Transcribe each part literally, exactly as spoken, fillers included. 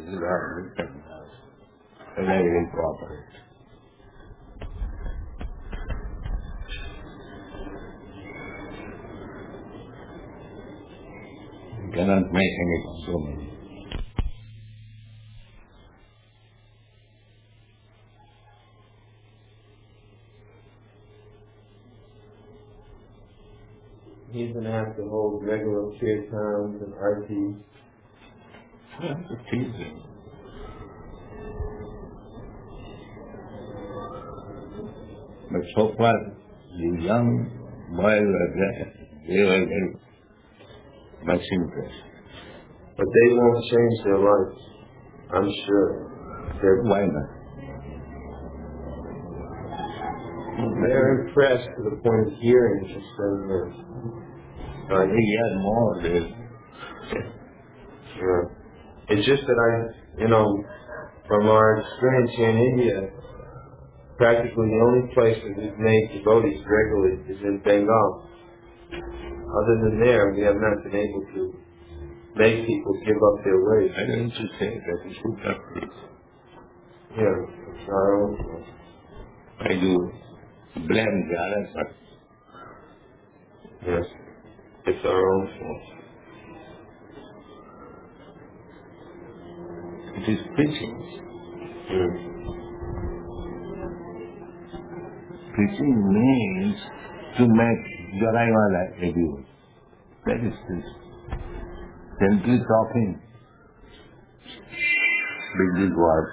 is our very important. You cannot make any consumer. He's going to have to hold regular kirtans and artis. That's a teasing. But so far, the young boys were there. They were very much impressed. But they won't change their lives, I'm sure. They're, Why not? They're impressed to the point of hearing just saying this. I think he had more of this. Yeah. It's just that I, you know, from our experience here in India, practically the only place that we've made devotees regularly is in Bengal. Other than there, we have not been able to make people give up their ways. I don't you say that we should have this. Yeah, it's our own fault. I do blame the others, but Yes, it's our own fault. it is preaching. Mm. Preaching means to make Jaraiwala a view. That is preaching. Simply talking, big big words.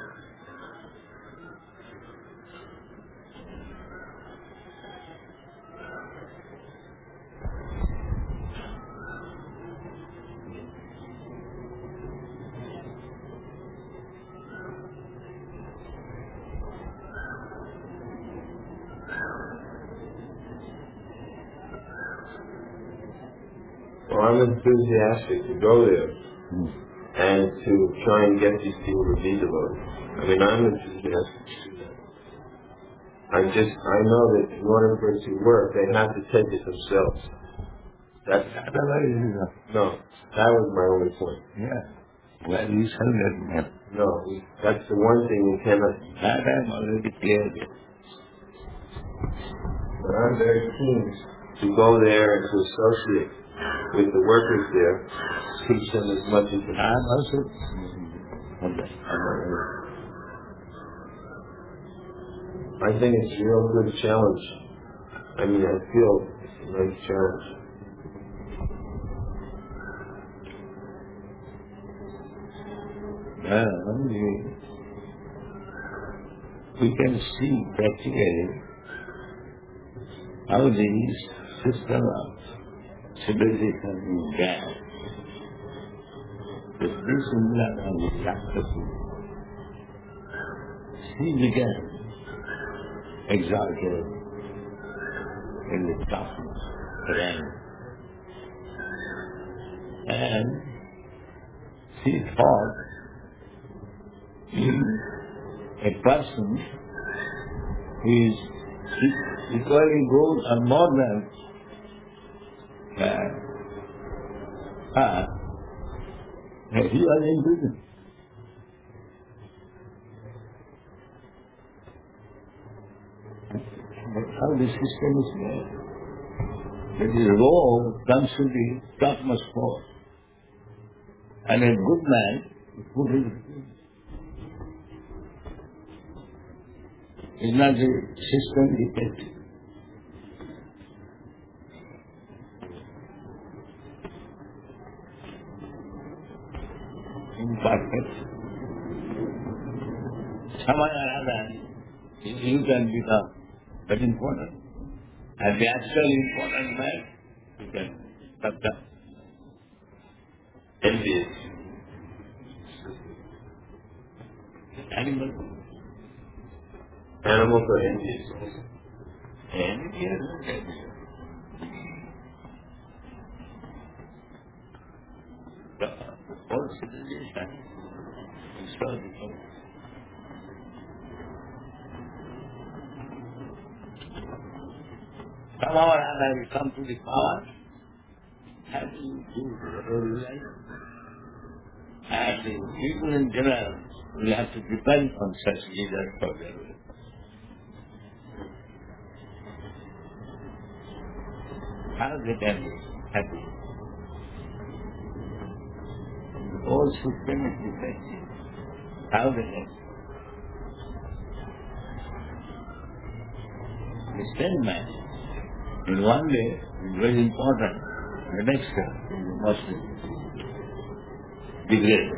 Well, I'm enthusiastic to go there Hmm. and to try and get these people to be devoted. I mean, I'm enthusiastic to do that. I just, I know that in order for it to work, they have to take it themselves. That's, Otherwise, it is a- no, that was my only point. yeah. Well, you shall let me have. No, we, that's the one thing we cannot. That I am already clear with. But I'm very keen to go there and to associate with the workers there, teach them as much as I possible. am also on the, on the I think it's a real good challenge. I mean, I feel it's a nice challenge. uh, we, we can see practically how the system of civilization is bad. But this is not only practicing. She began exalted in the topmost rank. And she thought a person who is equally good or more than uh, her, he was in prison. That's how the system is made. That is low comes to the topmost floor. And a good man who is is not the system defective. Imperfect. Someone or other, you can become very important. And the actual important man, you can become Envious. animal. Animals are envious also. And yes, the whole civilization is so different. Somehow or other we come to the power, having to realize, and But the people in general will have to depend on such leaders for their will. How they can be happy? The whole system is defective. How they can be? The same man, in one day, is very important. The next day, is mostly degraded.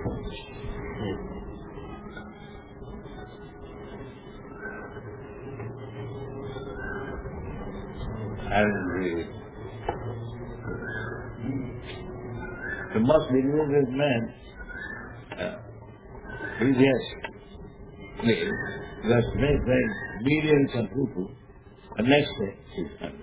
And the, the most degraded man, uh, he just made, just made by millions of people, the next day he's happy.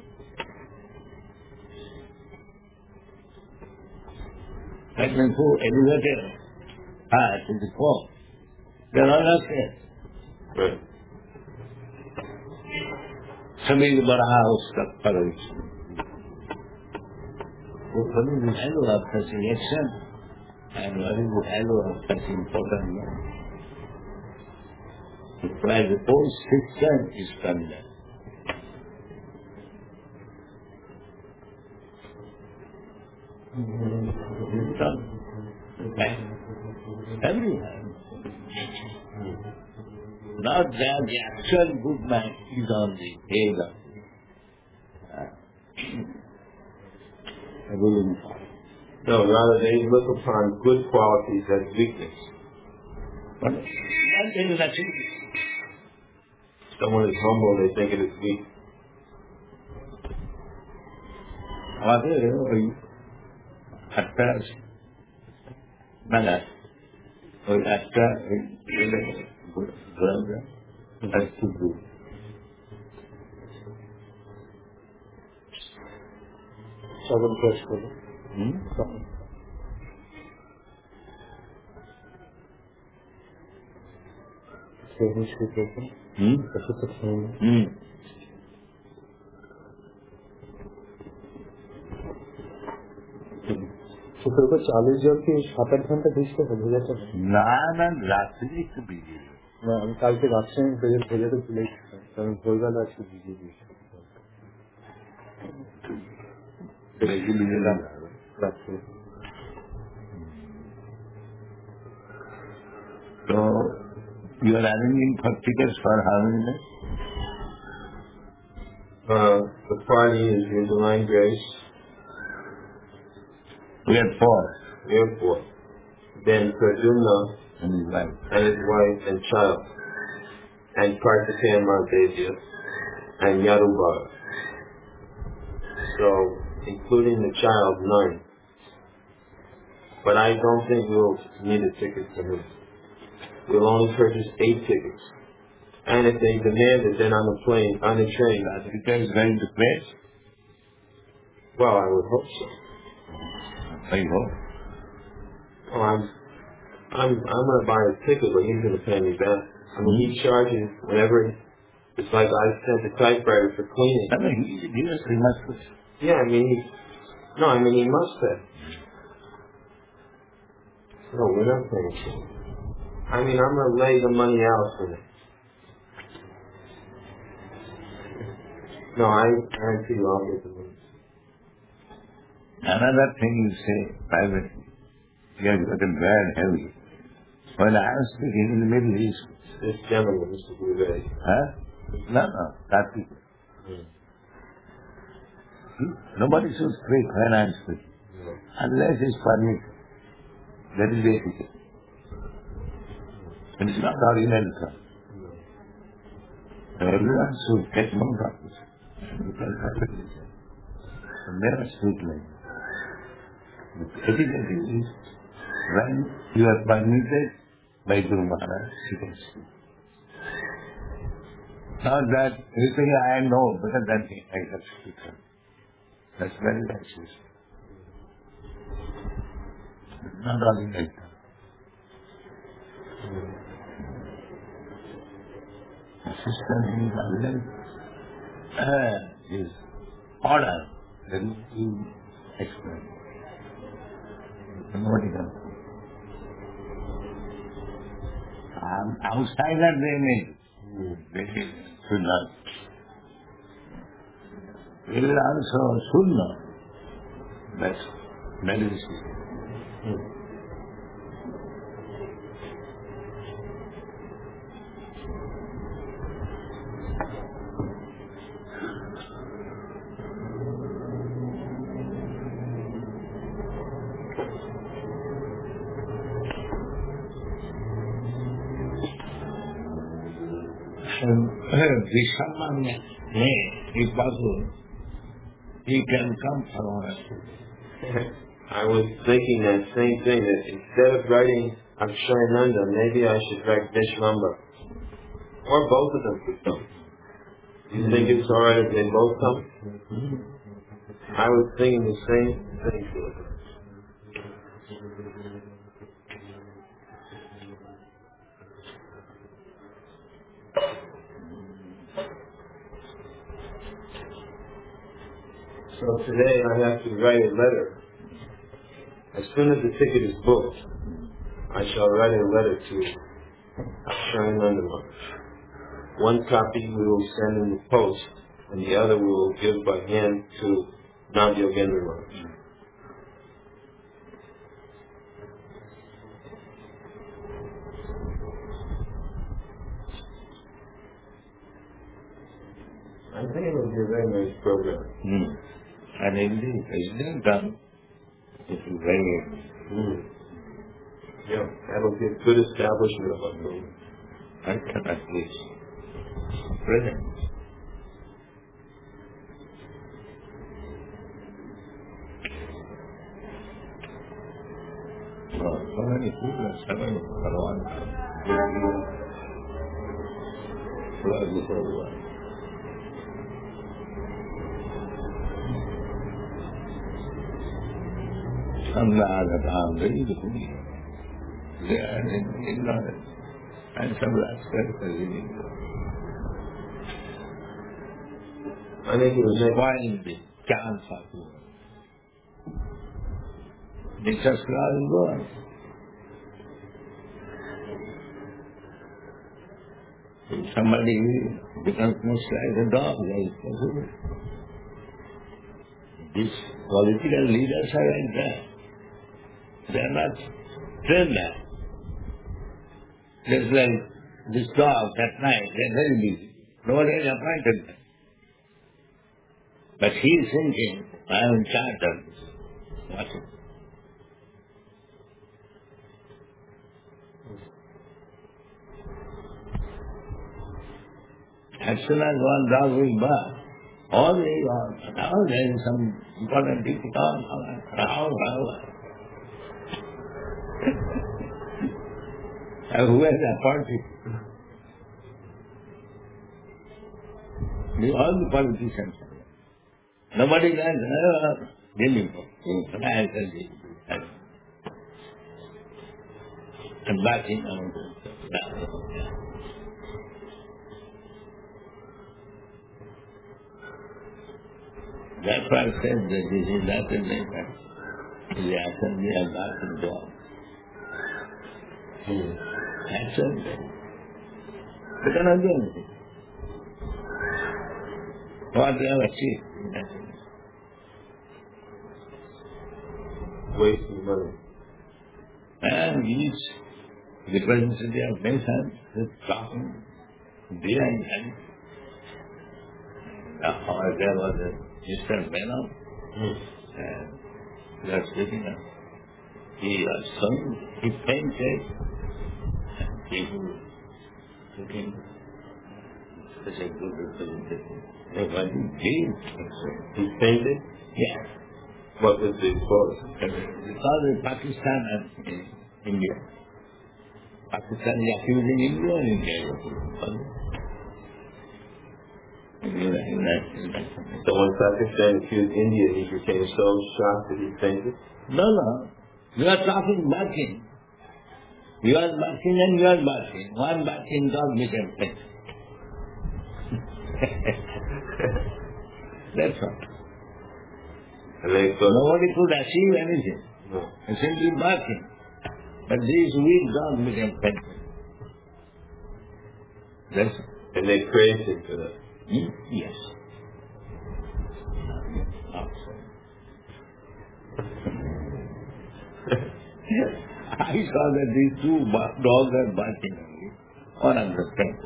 Like when who elevated ah, to the poor, they are all not there. Right. सभी बड़ा उसका परविश वो कभी भी value of such reaction and what is the value of such important man? Why the whole system is from there. System, okay? Everywhere. Not that the actual good man is on the head of the ruling power. No, rather they look upon good qualities as weakness. But that is actually Someone is humble, they think it is weak. However, at first, Mala, or after brother, has to do. Seven question. Hmm? Seven question. Hmm? That's the same. Hmm. শুক্র করে চালের জল কি সাত আট ঘন্টা ভিজতে হবে ভেজাতে হবে? না না রাত্রি একটু ভিজিয়ে দিই। না আমি কালকে রাত্রে আমি ভেজে ভেজাতে ভুলে গেছিলাম কারণ ভোরবেলা আজকে ভিজিয়ে দিয়েছি বেশি ভিজিয়ে দিলাম রাত্রে। So you are arranging for tickets for how many days? Uh, the party is Your Divine Grace. We had four. Airport. Then Pradyumna And his wife. and his wife and child. And Kartikeya Mahadevya and Yadubara. So, including the child, nine. But I don't think we'll need a ticket for him. We'll only purchase eight tickets. And if they demand it, then on the plane, on the train. Africa is going to place. Well, I would hope so. I hope. Oh, I'm, I'm, I'm gonna buy a ticket, but he's gonna pay me back. I mean, he charges whenever. It's like I sent a typewriter for cleaning. I mean, he, he, was, he must pay. Yeah, I mean, he, no, I mean he must pay. No, we're not paying for it. I mean, I'm gonna lay the money out for him. No, I guarantee you I'll get the money. Another thing you say privately, you have gotten very heavy. When I was speaking in the Middle East, This gentleman, Mister Bouvet. huh? No, no, that people. Mm. Hmm? Nobody should speak when I am speaking. No. Unless it's permitted. That is the etiquette. And it's not ordinary term. No. Everyone should take note of this. You can perfectly say. So never speak like that. The etiquette is when you are permitted by Guru Maharaj, you can speak. Not that you think I know better than him, I have spoken. That's very righteous. Not ordinary term. The system is unless uh, is order, then you explain. Nobody can. um, outsider they may do. Hmm. They should not. They will also should know. That's medicine. Hmm. Vishamman may, if possible, he can come for us. I was thinking that same thing, that instead of writing Akshayananda, maybe I should write Vishwamba. Or both of them could come. You think it's alright if they both come? I was thinking the same thing. So today I have to write a letter. As soon as the ticket is booked, I shall write a letter to Akshayananda Maharaj. One copy we will send in the post, and the other we will give by hand to Nand Yogendra Maharaj. I think it will be a very nice program. Hmm. And indeed, it's been done. It's very Mm. Yeah, that'll give good establishment of our program. I can at least present. So, so many people are suffering for one flood before the one. Some are are very different. They are ignorant. And some rascals are really I think it was next. spoiling the chance of the world. Nature's law is gone. If somebody becomes much like a dog, that is possible. These political leaders are like that. They are not trained that. Just like this dog at night, they are very busy. Nobody has appointed them. But he is thinking, I am in charge of this. Watch it. As soon as one dog will bark, all the uh, now there is some important people come, how, how. And who has appointed? The, all the politicians. Nobody can uh, dealing with it. And backing on that. That's why I said that this is not a matter. The assembly has not been done. That's it. They cannot do anything. What they have achieved. Wasting money. And each representative of nation is talking day and night. Now, there was a Mister Menon, and they are speaking up. He was sung, he painted, and people took him such a good representation. They were in He painted? Yes. What was the cause? Because in Pakistan and in India. Pakistan is accusing India and India is accusing India. So when Pakistan accused India, he became so shocked that he fainted? No, no. You are talking barking. You are barking and you are barking. One barking dog became faint. That's all. And they thought, Nobody could achieve anything. no. Simply barking. But these weak dogs became faint. Yes. And they praised him for that. Mm, yes. Also. Yes. I saw that these two ba- dogs are barking only. One of the friends.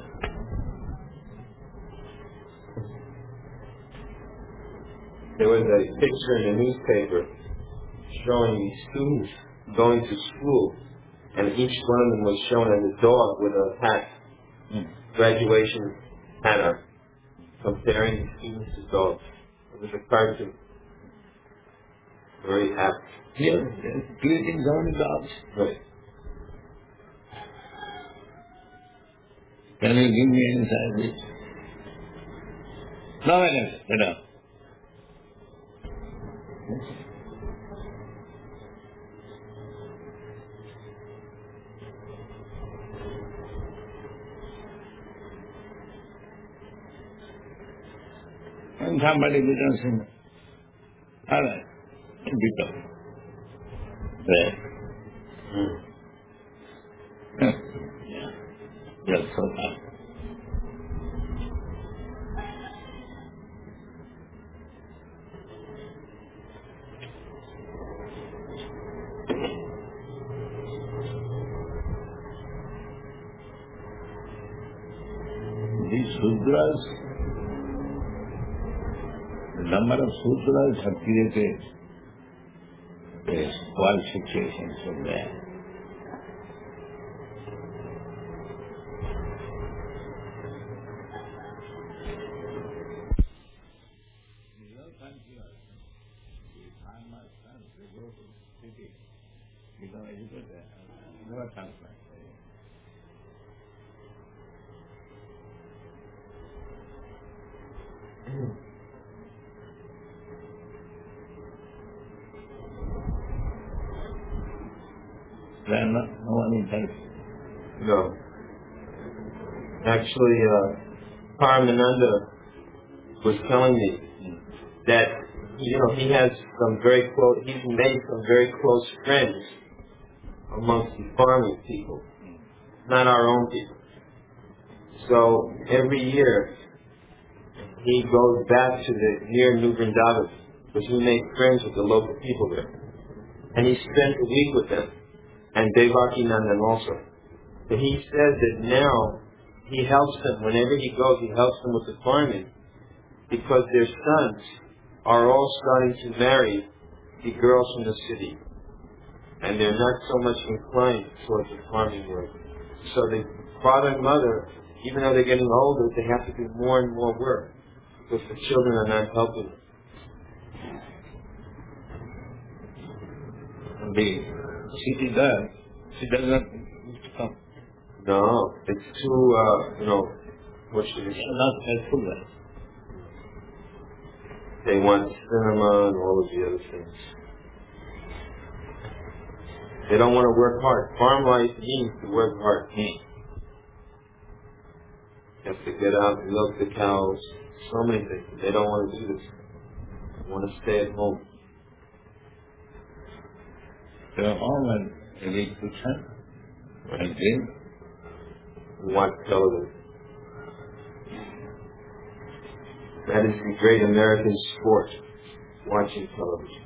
There was a picture in the newspaper showing these students going to school, and each one of them was shown as a dog with a hat, Mm. graduation hat on, comparing the students to dogs. It was a cartoon. Very apt. Yes, yes. Creating so many dogs. Right. Can you give me any service? No, no, no, no. And somebody becomes in. All right. Become. There. Mm. Yeah. Yes, so far. These Sudras, the number of Sudras have created a spoiled situation so there. Become educated, never transplant. There are no, no one in help. No. Actually, uh, Paramananda was telling me that, you know, he has some very close, he's made some very close friends amongst the farming people, not our own people. So every year he goes back to the near New Vrindavan because he made friends with the local people there. And he spent a week with them, and Devaki Nandan also. But he says that now he helps them, whenever he goes, he helps them with the farming because their sons are all starting to marry the girls from the city. And they're not so much inclined towards the farming work. So the father and mother, even though they're getting older, they have to do more and more work because the children are not helping them. And the city girl, she does not come. No, it's too, uh, you know, what should we She say? is not helpful girl. They want cinema and all of the other things. They don't want to work hard. Farm life means to work hard. Hmm. You have to get out and milk the cows. So many things. They don't want to do this. They want to stay at home. They are home and read fiction and drink. Watch television. That is the great American sport, watching television.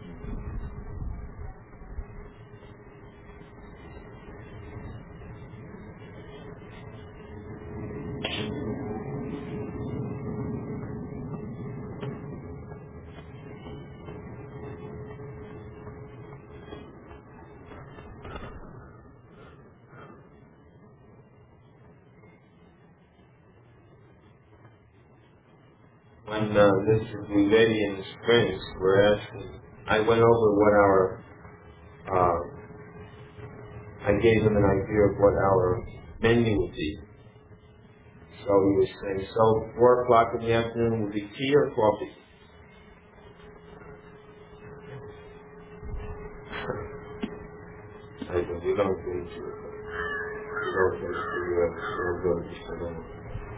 When uh, this lady and his friends were asking, I went over what our, uh, I gave them an idea of what our menu would be. So he was saying, so four o'clock in the afternoon would be tea or coffee? I said, we don't do tea. We don't take the U S, we don't go to the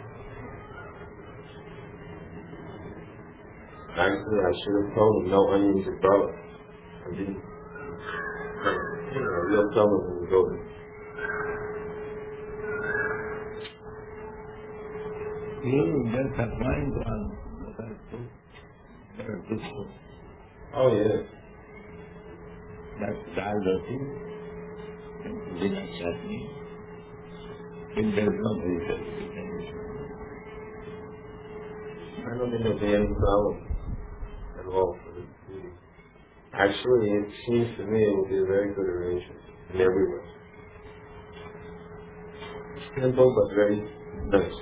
Actually, I should have told him no onions or garlic. I didn't. You know, we'll tell him when we go there. You just appoint one. Very good. Oh, yeah. That's dal roti, dinner chutney. If there is no vegetable, I don't think there'll be any problem at all for the food. Actually, it seems to me it will be a very good arrangement in every way. Simple but very nice.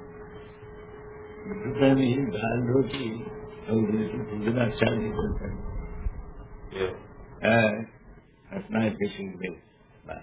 then we eat dal roti, dinner chutney. Yeah. And at night fishing with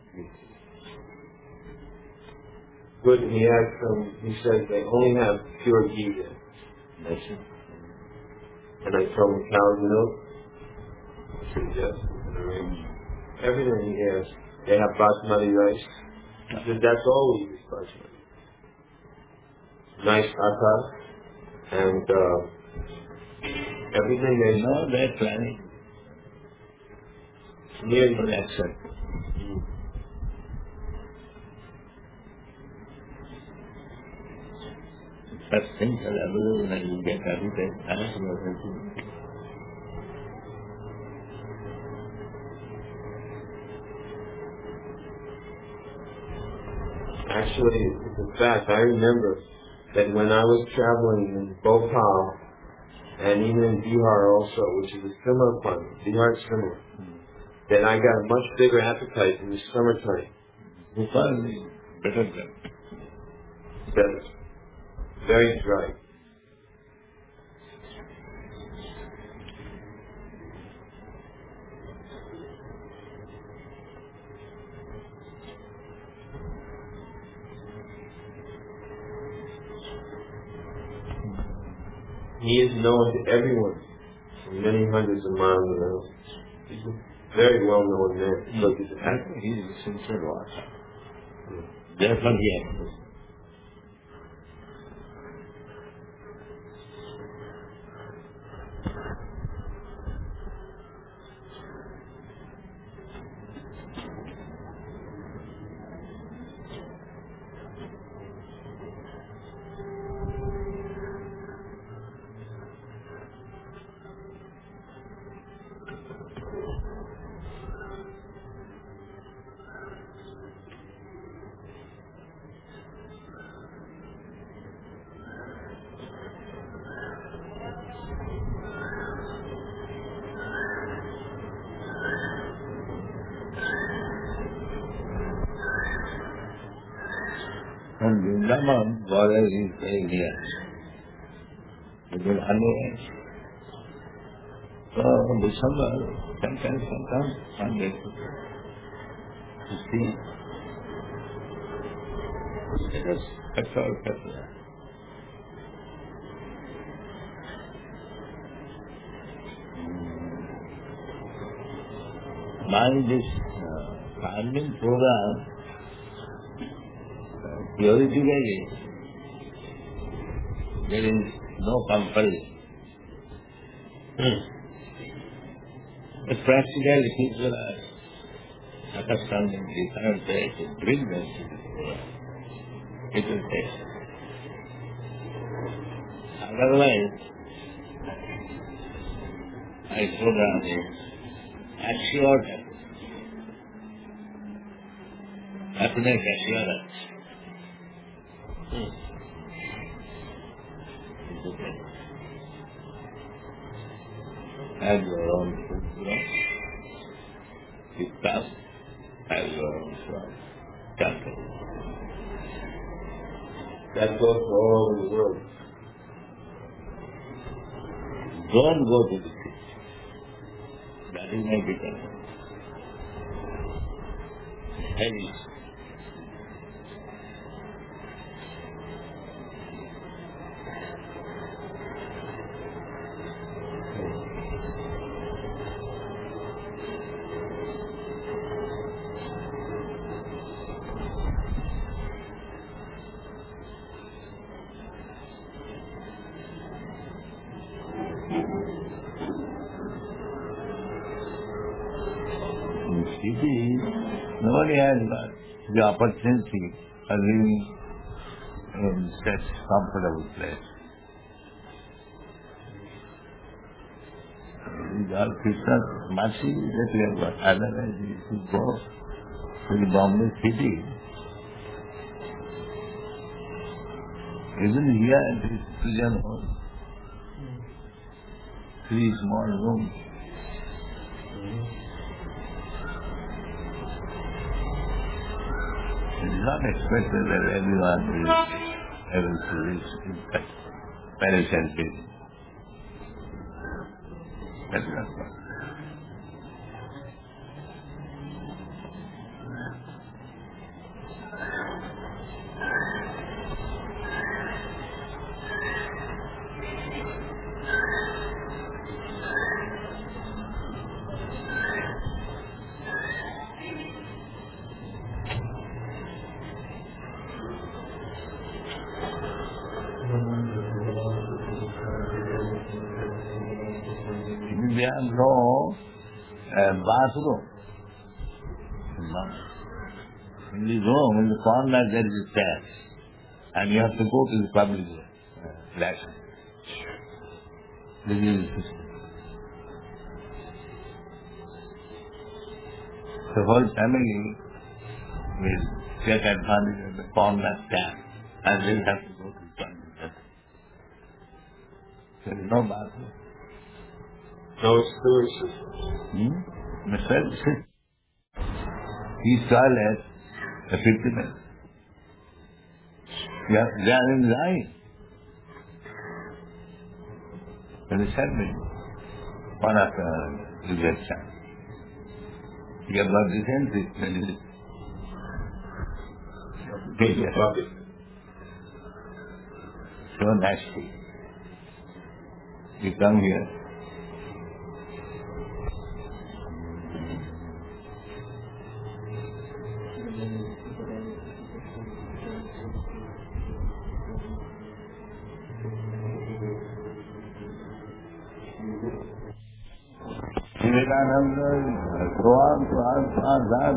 Good. He had some. He said they only have pure ghee there. That's it. And I told him cow's milk. I said yes, we can arrange everything he has. They have basmati rice. He said that's all we use basmati. Nice atta and uh, everything they No, they're planning near production. Such things are available and you get everything. Thanks for everything. Actually, in fact, I remember that when I was traveling in Bhopal and even in Bihar also, which is a similar climate, Bihar is similar, then I got a much bigger appetite in the summertime. Bhopal is better than Better. Very dry. He is known to everyone for many hundreds of miles around. He's a very well known man. Look at I that. think he's a sincere one. Therefore he acts. And Vrindavan border is very near. Between Hanu so December, sometimes, sometimes, one day to see. Because that's all festival. By this uh, farming program, uh, theoretically, there is no compulsion. But practically, people are accustomed in different ways to bring them to the program. It will take. Otherwise, my program is assured happiness assurance. Have your own food, you come, have your own food, temple. That goes for all over the world. Don't go to the city. That is my difference. Heavy. In city, nobody has got the opportunity of living in such comfortable place. These are Krishna's mercy that we have got. Otherwise, if you go to the Bombay city, even here it is prison hall, three small rooms. It is not expected that everyone will be able to reach in such parish and building. That's not possible. There are no uh, bathroom. No. In the room, in the corner, there is a stairs, and you have to go to the public uh, restroom. This is the system. The whole family will take advantage of the corner stair, and will have to go to the public restroom. There is no bathroom. No sewer system. Hmm? Mister His toilet, the fifty minutes. They are, they are in line. There is seven. One after the next time. You have got this entry, then it is. Big bucket. So nasty. You come here. Vivekananda, go on to ask Azad.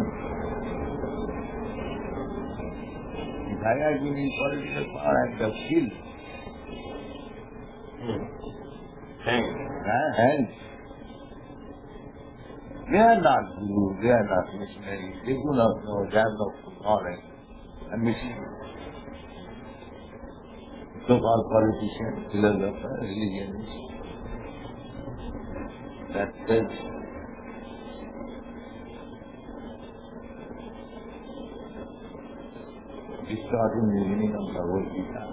If I are giving political power, I have killed. Thanks. And they are not guru, they are not missionaries, they do not know, they have no knowledge. And missionaries, so-called politicians, philosophers, religionists, that's it. Distorting the meaning of Bhagavad Gita.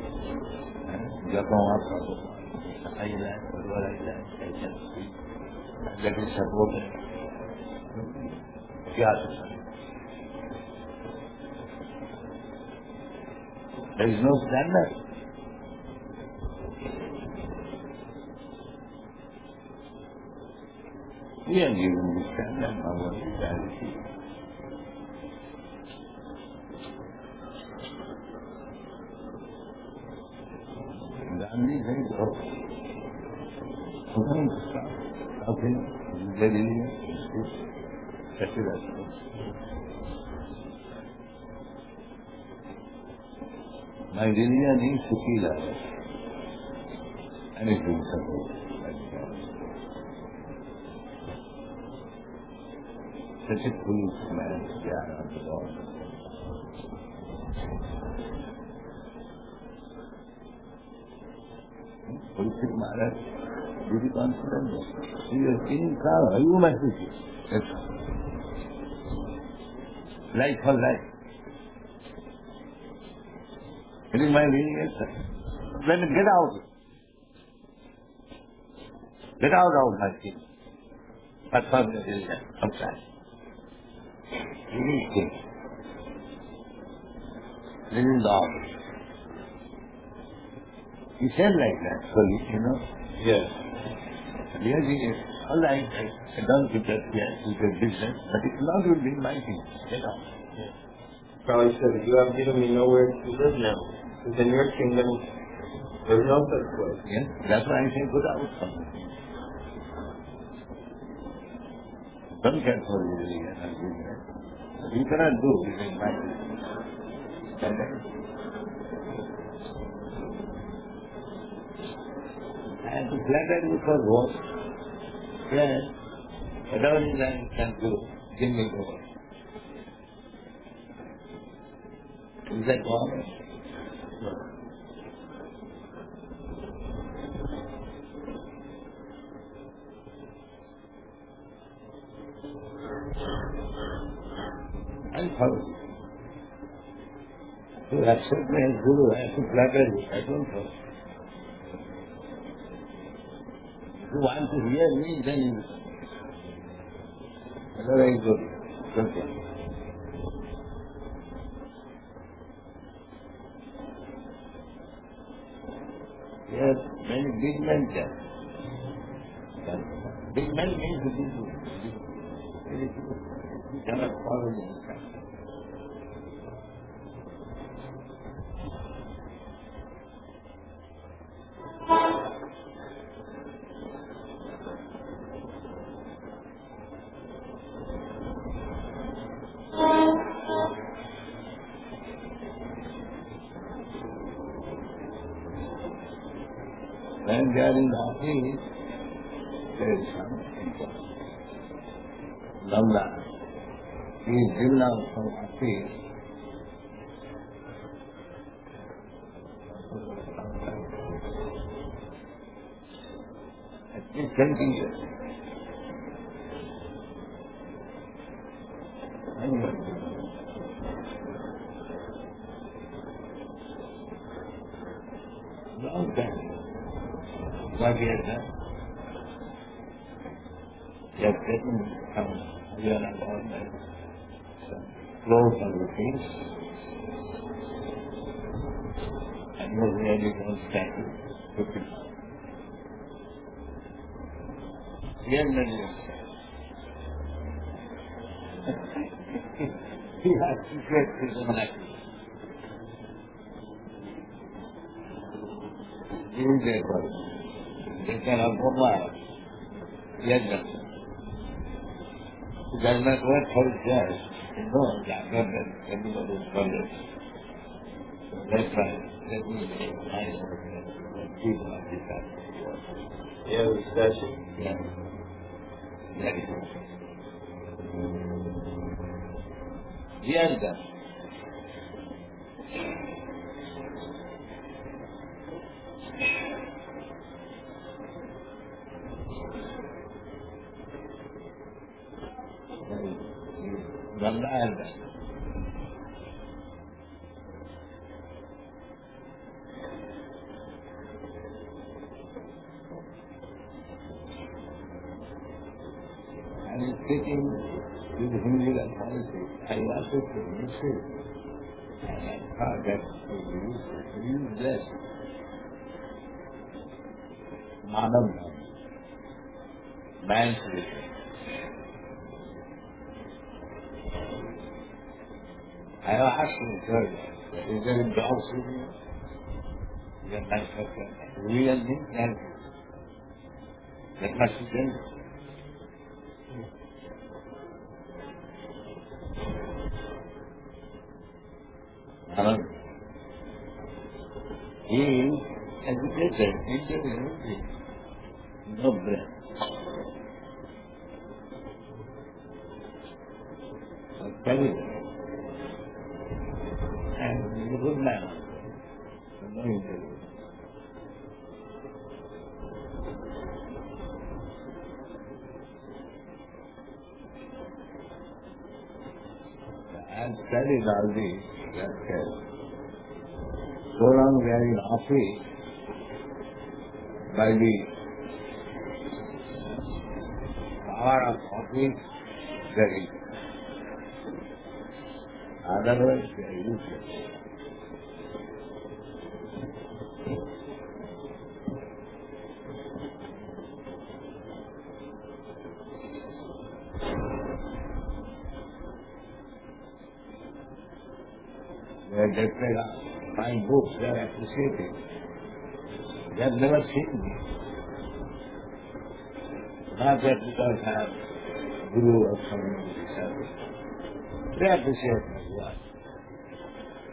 Japam Appa, I like, whatever I like, I can speak. That is supported. Yes. There is no standard. We are given the standard of our reality. Gandhi said, oh, something to stop. Nothing. The religion is good. That is as good. My religion is to kill others. And it will support. Such a foolish man, they are on the world. Pulsik Maharaj, very confident. He is king Kala, you must be king. That's all. Life for life. It is my religion. Then get out. Get out of my king. But for the religion, outside. He is king. This is all. He said like that, so you know. Yes. Yes, he is. All right, I, I don't think that yes, it's a business, but it's not will be my thing. Get out. Yes. Probably said, you have given me nowhere to live now. Because in your kingdom, there's no such place. Yes, that's why I say good out. Don't care for the religion and business. You cannot do it in my business. And to flatter you for what? Friend, whatever you can do, give me over. Is that wrong? No. And how? To accept me as Guru, I have to flatter you. I don't know. If you want to hear me, then you very good. Good one. Yes, many big men there. Big men means big men. You cannot follow them. When they are in the office, there is some important. Lamla, he is driven out from office. At least twenty years. Long time. What he has done? He has taken some real about some clothes on the face and he was really one statue to people. Real millions. He has to get his own activity. He is there for it. They cannot go mad. Yes, sir. It does not work for his judge. No, that not that everybody is followed. So that's why let me make my work and people of this type. You have a statue? Yes. Very good. Yes, sir. Ganga and that. And he's speaking with Hindi and policy. I also said, you see, and I thought that he used, he used this. Manav, man's religion. I have asked him, sir, is there a dog sitting? He said, my second. Real means nancy. That must be done. Anand. He is educated, intelligent, no brain. Very good. And he's a good man. So no interview. I have studied all these. That so long we are in office by the power of office, there is. Otherwise, they are useless. They are just like fine books, they are appreciated. They have never seen me. Not that because I have Guru or someone who service. They appreciate my work.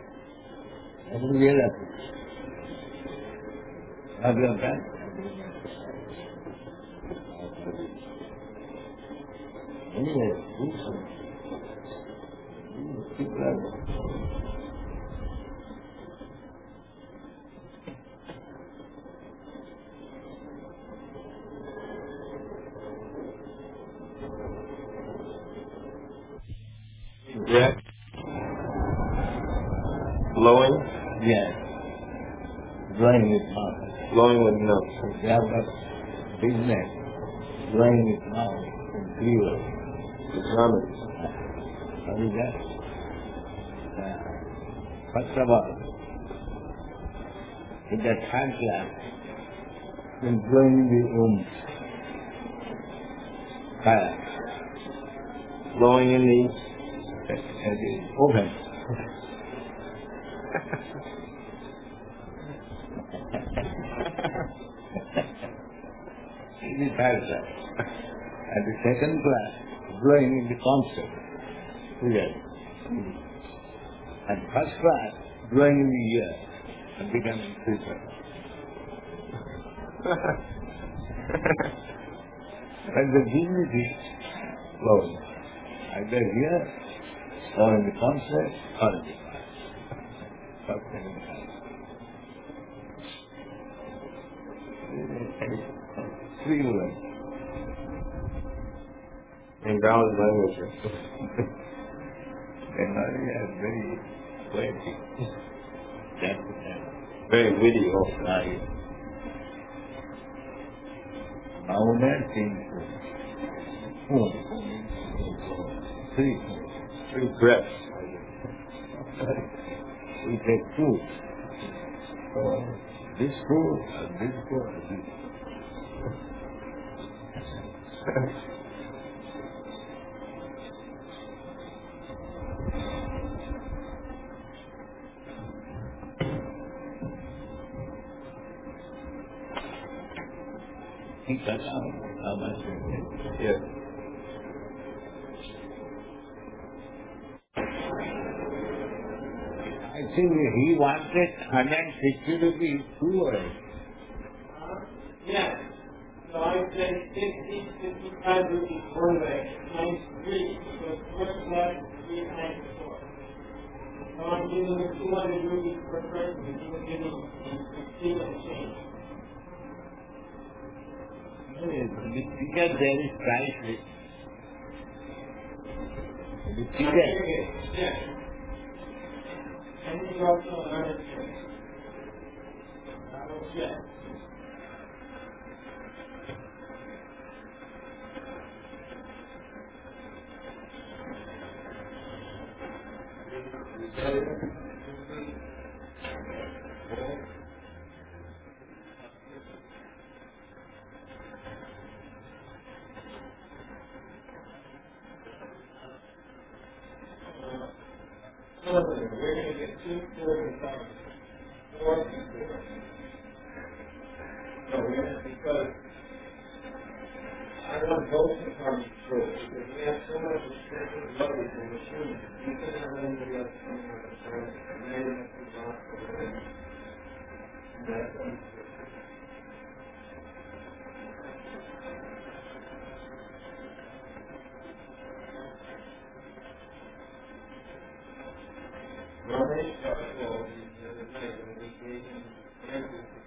I don't really appreciate. Have you done? Anyway, do something. Keep learning. Breath. Blowing. Yes. Blowing with mouth. Blowing with nose. If you have got big neck, blowing with mouth and clear. The drumming. What is that? Uh, first of all, in the third class, then blowing the womb. Fire. Blowing in the At the oven. In the third class. At the second class, blowing in the concept. Yes. And first class, blowing in the ear and becoming creature. And the dignity blowing. Either here or in the concept or in the class. First and in the class. Three words. in Bala's language. Bengali is very poetic. That's the thing. Very witty also. Right. Mauner seems to three. Three breaths. We take two. So this two, and this two, and this. He cut out how much we take. Yes. I think he wanted one hundred sixty rupees two hours. Yes. So I said sixty, fifty-five rupees one way, times three, so first class three times four. So I'm giving her two hundred rupees per person, and you were giving zero change. The ticket there is price list. The ticket. Yes. And you also another change. That was yes. We're going to get two forty-five, four before. So we're going to, because I want both departments through, because we have so much restricted loads in machines, we couldn't have anybody else coming with us, so we made it up to the hospital. And that's what Well, they started all these the other night, and we gave him everything.